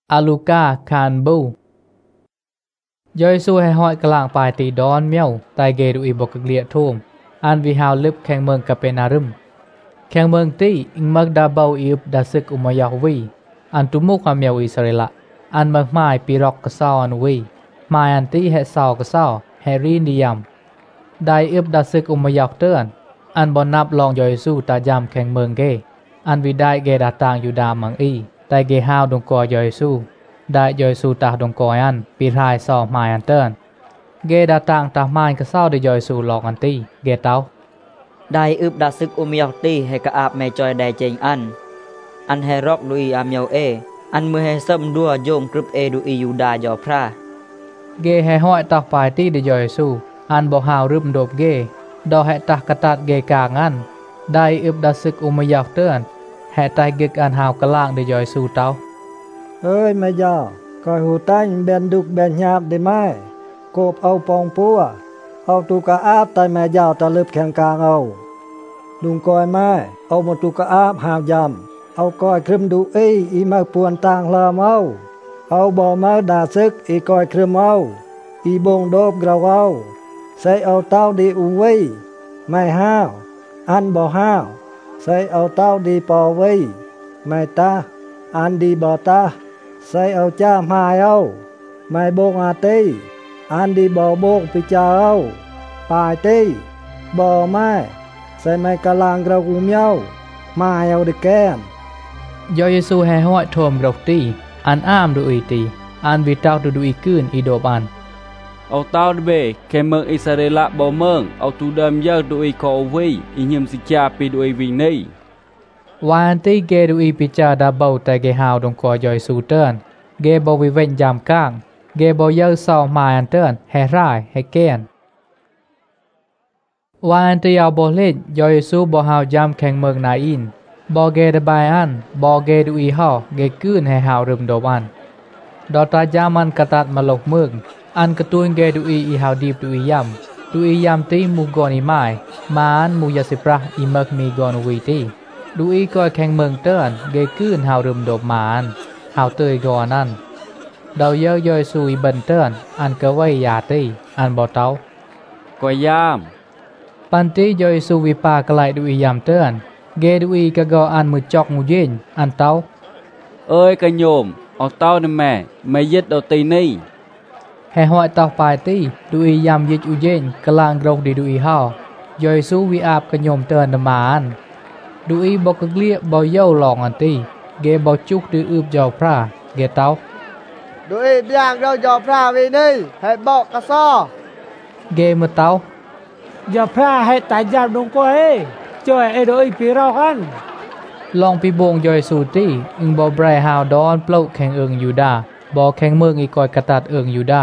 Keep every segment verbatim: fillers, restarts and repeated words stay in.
อาลูกาคานบูย่อยสู้ให้ห้อยกลางปลายตีดอนเมียวไตเกดูอีบกเกลียทุ่มอันวิฮาวลึบแข่งเมืองกับเป็นอารึมแข่งเมืองตีอิงมักดาเบาอีบดาซึกอุมายาวีอันตุมุกความเมียวอิสราเอลอันมักไม้ปีรอกกะเศร้าอันวีไม้อันตีแห่เศร้ากะเศร้าแฮรี่นิยมได้อีบดาซึกอุมายาเตือนอันบอนนับลองย่อยสู้ตายามแข่งเมืองเกอันวิได้เกดาตางอยู่ดามังอีไตเกฮาวดงกอย่อยสู้ได้ย่อยสู้ตาดงกออันปีรายสอไม้อันเตือนเกดาตางตาไม้กะเศร้าได้ย่อยสู้ลองอันตีเกเต้าได้อึบดาซึกอุมยอกตีให้กะอาบแม่จอยได้เจงอันอันให้รอกลุยอาเมียวเออันมือให้ซ้ำดัวโยมกรึบเอดูอียูดายอพระเกให้ห้อยตักปลายตีได้ย่อยสู้อันบ่หาวรึมโดบเกดอให้ตักกะตัดเกกางันได้อึบดาซึกอุมยอกเตือนให้ไตเกกอันหาวกะล่างได้ย่อยสู้เต้าเอ้ยแม่ยาคอยหูตั้งแบนดุกแบนหยาบได้ไหมโกบเอาปองปัวเอาตุกะอาบไตแม่ยาวตะลึบแข่งกลางเอาดุงกอยไม้เอามาตุกะอาบหาวยำเอาก้อยครึมดูอีอีมาปวนต่างลามเอาเอาบ่อมาดาซึกอีก้อยครึมเอาอีบงโดบกระเอาใส่เอาเต้าดีอุไว้ไม่ห้าวอันบ่ห้าวใส่เอาเต้าดีปอไว้ไม่ตาอันดีบ่ตาใส่เอาจ้ามาเอาไม่โบงอาตีอันดีบ่โบงปิจาเอาปายตีบ่ไม้ใส่ไม่กะลางกระกุมเย้ามาเอาดิแก้มยอเยซูให้ห้อยทวมกรกตีอันอ้ามดูอีตีอันวิตาวดูดูอีกืนอีโดบันเอาเต้าเบแค่เมืองอิสราเอลบ่เมืองเอาตูเดิมเยอะดูอีคอวีอีหิมสิจาปีดูอีวิงนี่วานตีเกดูอีปิจาดาเบาแต่เกฮาวดงกอยอยสูเตินเกบวิเวนยามก้างเกบเยอซอมาอันเตินแฮร่ายแฮเกนวานตีเอาบอเล่ยอยสูบหาวยามแข่งเมืองนาอินบอเกดบายอันบอเกดูอีฮอเกกืนให้หาวรึมโดบันดอตาจามันกระตัดมาลกเมืองอันกระตุนเกดูอีอีฮาวดีบดูอียามดูอียามตีมูกอนิไมมาอันมูยาสิปราอีมักมีกอนวีตีดูอีก็แข่งเมืองเตือนเกกืนหาวรึมโดบมานหาวเตยกอนั่นดาวเยอะย่อยสุยบันเตือนอันกะไว้ยาตีอันบ่เต้าก็ยามปันตีย่อยสุวิปากไลดูอียามเตือนเกดูอีกะกออันมือจอกมือเย็นอันเต้าเอ้ยกะโยมเอาเต้านี่แม่ไม่ยึดเอาตีนี่ให้ห้อยเต้าปลายตีดูอียามยึดอุเย็นกลางกรกดีดูอีห้าย่อยสุวิอาบกะโยมเตือนนมาอันดูอีบอกเกลียบอเย้าหลองอันตีเกบอจุกดืออึบเจ้าพระเกเต้าดูอีเบียงเราเจ้าพระวินี่ให้บอกกระซ้อเกมือเต้าเจ้าพระให้ตายยามดงก้อยช่วยไอ้ดูอีปีเรากันลองปีบงย่อยสูตีอึงบอแบรฮาวดอนเปล่าแข่งเอิงยูดาบอแข่งเมืองอีกอยกระตัดเอิงยูดา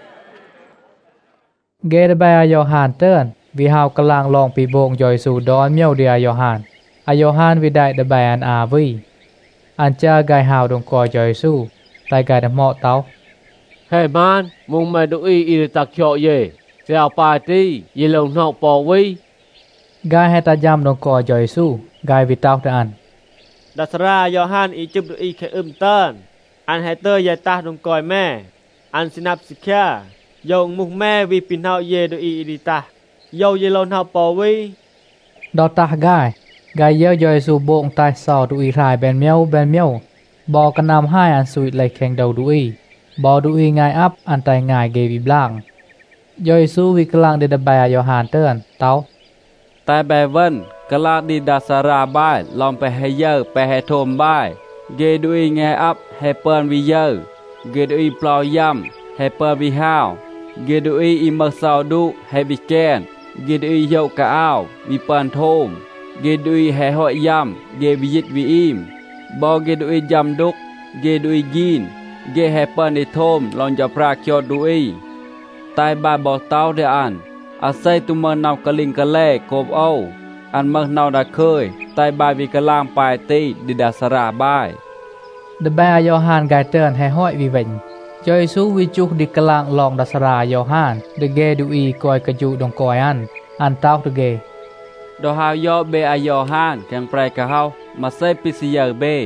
เกดบายอายอหานเตือนวิฮาวกลางลองปีบงย่อยสูดอนเมียวเดียยอหานอายอหานวิได้ดบายอันอาวีอันจ้ากายหาวดงกอย่อยสู้ไตกายดเหมาะเต้าเฮ้มันมุงมาดูอีอีตักเฉาะเย่เจ้าปาตียีลงนอกปอวีกายให้ตายามดงกอย่อยสู้กายวิตาวตะอันดัสรายอหันอีจุบดูอีแค่อึมเตินอันให้เตยยาตาดงกอยแม่อันสินับสิกยายงมุกแม่วิปินเฮาเยดูอีอีดิตาโยยีลงนอกปอวีดอตากายกายเยอะย่อยสู่โบงตายสอดูอีรายแบนเมียวแบนเมียวบอกระนำให้อันสุยไหลแข่งเดาดูอีบอดูอีง่ายอัพอันตายง่ายเกวิบล่างย่อยสู่วิกลังเดดบายอหานเตือนเต้าแต่แบบวันกลาดีดาสาราบ้ายลองไปให้เยอะไปให้โทมบ้ายเกดูอีง่ายอัพให้เปินวิเยอะเกดูอีเปล่าย่ำให้เปินวิห้าวเกดูอีอิมเมอร์ซาวดูให้วิแกนเกดูอีเยากะอ้าววิเปินโทมเกดูอีให้หอยยำเกวิยิตวิอิมบอเกดูอียำดุกเกดูอียีนเกให้เปินในโทมลองจะพระเคียวดูอีตายบาบอกเต้าเดอันอาศัยตุเมนาวกะลิงกะแล่โกบเอาอันเมื่อนาวดาเคยตายบาวิกะลางปลายตีดิดาสราบายเดบายยอหานกายเตือนให้ห้อยวิเวนจอยสู้วิจุกดิกะลางลองดาสรายอหานเดเกดูอีกอยกะจุดงกอยอันอันเต้าเดเกดอฮาวยอเบอายอหานแข่งปลายกะเฮามาใส่ปิสิยาเบ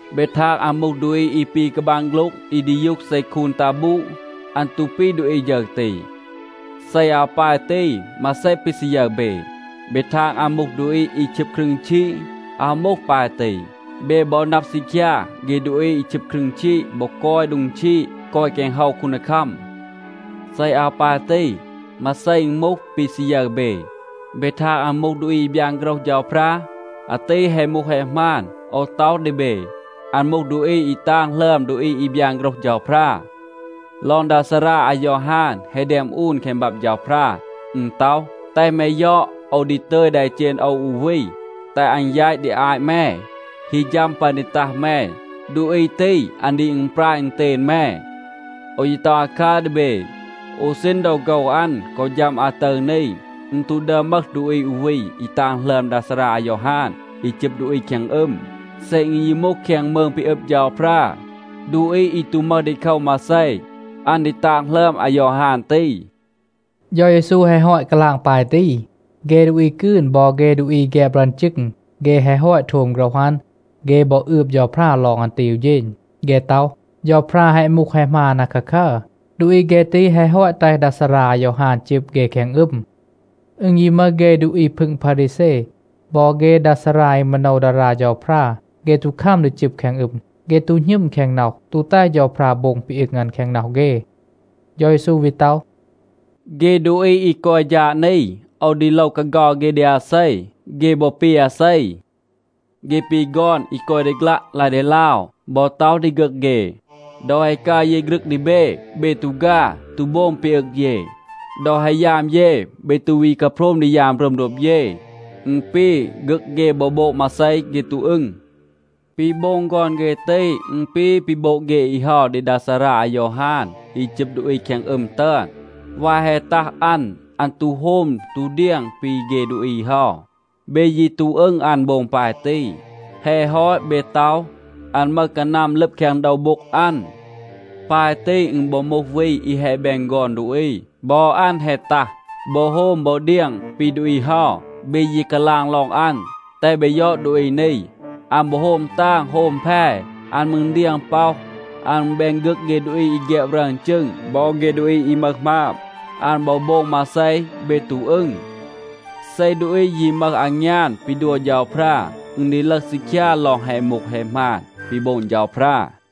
เบทากอามุกดุยอีปีกบังลุกอีดิยุกใส่คูนตาบุอันตุปีดุยเยกตีใส่อาปาตีมาใส่ปิสยาเบเบทางอามุกดุยอีชิบครึ่งชีอามุกปาตีเบบอนับสิกยาเกดุยอีชิบครึ่งชีบกก้อยดุงชีก้อยแกงเฮาคุณคำใส่อาปาตีมาใส่มุกปิสยาเบเบทางอามุกดุยบยังกรอกยาวพระอาตีให้มุกให้มานเอาเต้าดิเบอันมุกดุยอีตางเริ่มดุยอีบยังกรอกยาวพระลอนดาสราอายอฮานให้เดมอูนเข็มบับยาวพระอืมเต้าแต่ไม่ย่อเอาดิเตอร์ได้เจนเอาอูวีแต่อันย้ายได้อายแม่ฮิจำปานิตาแม่ดูไอตีอันดีอิงปลาอิงเตนแม่โอยิตาคาดเบโอเซนดาวเกาอันก็ยำอาเตอร์นี่อุนตูเดมักดูไออูวีอีตางเริ่มดาสราอายอฮานอีจิบดูไอเขียงอึมเซงยีมุกเขียงเมืองปีเอบยาวพระดูไออีตูมาได้เข้ามาใส่อันดีตางเริ่มอายอฮานตียอยสู้ให้ห้อยกลางปลายตีเกดูอีกืนบ่เกดูอีแกบรันจึกเกให้ห้อยโถมกระหันเกบ่อืบยอพระลองอันติวเย็นเกเตายอพระให้มุกให้มานะคะค่ะดูอีเกตีให้ห้อยไตดัสรายอหานจิบเกแข็งอึมอึงยีมาเกดูอีพึงพาริเซบ่เกดัสรายมโนดารายอพระเกตุข้ามดูจิบแข็งอึมเกตุหิมแข็งหนาวตูใต้ยอพระบงปีอีกงานแข็งหนาวเกยอยสู้วิเตาเกดูอีอีกอยานี่เอาดีเล่ากะกอเกเดียไซเกบอปีอาไซเกปีกอนอีกอยเดกละลายเดลาวบอเต้าดิเกเกดอยกาเยกรึกดิเบเบตุกาตุโบมเปียกเยดอให้ยามเยเบตุวีกะพรมนิยามรมรบเยอึงปีกึกเกบอโบมาไซเกตุอึงปีบงกอนเกเตอึงปีปีโบเกอีฮอดิดาสราอายอฮานอีจิบดุอีแข็งเอิมเตือนว่าเฮตาอันอันตูโฮมตูเดียงปีเกดูอีฮอเบยีตูเอิงอันบงปายตีเฮฮอยเบเตาอันมากะนำเล็บแข็งดาวบกอันปายตีอึงบ่มกวีอีเฮแบงกอนดูอีบ่อันเฮตาบ่โฮมบ่เดียงปีดูอีฮอเบยีกะลางลองอันแต่เบยอดูอีนี่อันบ่โฮมตั้งโฮมแพ้อันมึงเดียงเป้าอันแบงกึกเกดูอีอีเกะรังจึงบ่เกดูอีอีมักมาบอันบ่บงมาใส่เบตูอึงใส่ดูอียีมักอังญานปีดัวยาวพระอึงดีลักสิกยาลองให้มุกให้มาปีบงยาวพระ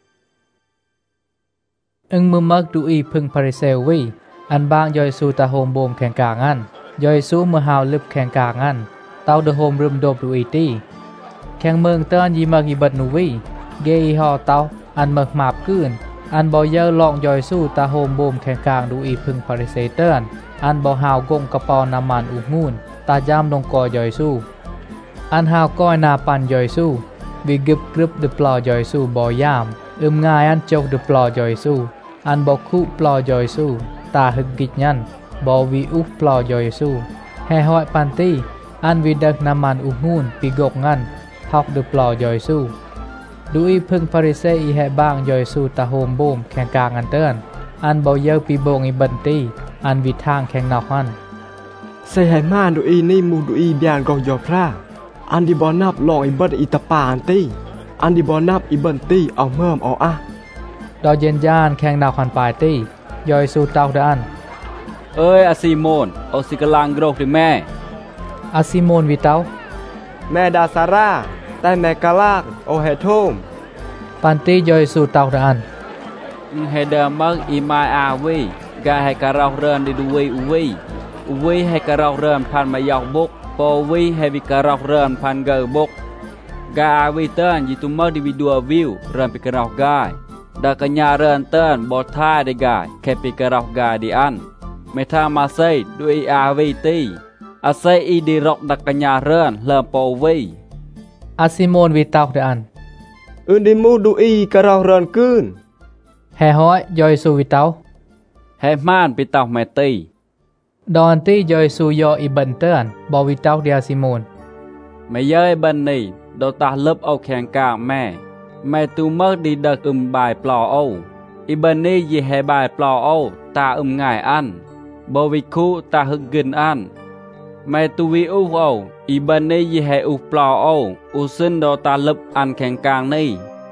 อึงมือมักดูอีพึงพาริเซลวีอันบางยอยสูตาโฮมโบมแข่งกางันยอยสูมือหาวลึบแข่งกางันเตาเดโฮมรึมโดบดูอีตีแข่งเมืองเตือนยีมักยีบัดนูวีเกอีฮอเตาอันมักมาบกืนอันบ่เยอะลองยอยสู้ตาโฮมโบมแข่งกลางดูอีพึงพาริเซเตอร์อันบ่หาวกงกระปอน้ำมันอุมูนตาย่ำลงกอยอยสู้อันหาวก้อยนาปันยอยสู้วิกึบกรึบเดปลอยอยสู้บ่ย่ำอึมง่ายอันจกเดปลอยอยสู้อันบ่คู่ปลอยอยสู้ตาหึกกิจยันบ่วิอุปลอยอยสู้แห่หอยปันตีอันวิดักน้ำมันอุมูนปีกกงันทอกเดปลอยอยสู้ดูอีพึงพาริเซอีแห่บางยอยสูตาโฮมโบมแข่งกลางอันเตือนอันเบาเยอะปีโบงอีบันตีอันวิทางแข่งนอกฮันใส่ให้มาดูอีนี่มูดูอีเบียนกองยอพระอันดีบอนับลองอีบันอีตาปาอันตีอันดีบอนับอีบันตีเอาเมื่อมเอาอะดอเย็นยานแข่งนอกฮันปลายตียอยสูเตาเดอันเอ้ยอาซิโมนเอาสิกลังกรกดิแม่อาซิโมนวิเตาแม่ดาซาร่าแต่แม่กะลากโอเฮโทมปันตียอยสูเตาเดอันเฮเดมักอีมาอาวีกาให้กะเราเรินดิดูวีอุวีอุวีให้กะเราเรินพันมายอกบกปอวีให้วิกะเราเรินพันเกอบกกาอาวีเตินยิตุมักดิวิดัววิวเรินปิกะเรากายดากะญาเรินเตินบอท่าได้กายแค่ปิกะเรากายดิอันไม่ท่ามาใส่ด้วยอาวีตีอาศัยอีดีรอกดากะญาเรินเริ่มปอวีอาซิโมนวิเตาเดอันอึนดิมูดูอีกะเราเรินกืนแห่ห้อยยอยสูวิเตาแห่ม่านไปเตาแมตีดอนตียอยสูยออีบันเตือนบอวิเตาเดียซิโมนไม่เย้ยบันนี่ดอตาเลิบเอาแข่งกาแม่แม่ตูเมื่อดีดักอึมบายปลอเอาอีบันนี่ยีแห่บายปลอเอาตาอึมง่ายอันบอวิคูตาหึกกินอันแม่ตูวิอุเอาอีบันนี่ยีแห่อุปลอเอาอุซึนดอตาเลิบอันแข่งกลางนี่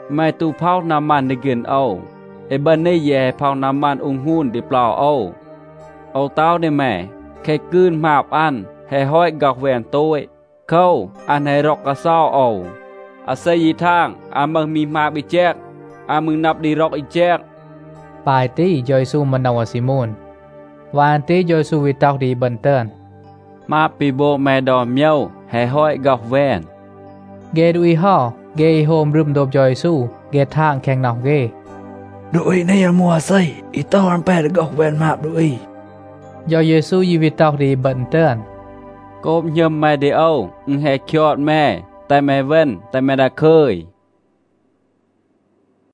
mai tu phao nam man đi gần âu e bên này về phao nam man ung hun đi plau âu âu tao đi mẹ khai cươn mạp ăn hay hỏi gọc vẹn tôi khâu ăn hay rọc cả sao âu à xây gì thang à mừng mi mạp bị chết à mừng nạp đi rọc bị chết ปายตียอยซูมันนาวซิโมนวานตียอยซูวิตอกดีบันเตินมาปีโบแม่ดอมเมียวให้ห้อยกอกแวนเกดูอีห่อเกอีโฮมรึมโดบยอยซูเกทางแข่งนอกเก Đuổi này là mùa xây, ý tao làm bè được gọc vẹn mạp đuổi. ยอยเยซูยีวิตอกดีบันเตินโกบยมแม่เดียวให้เคียดแม่แต่แม่เว้นแต่แม่ได้เคย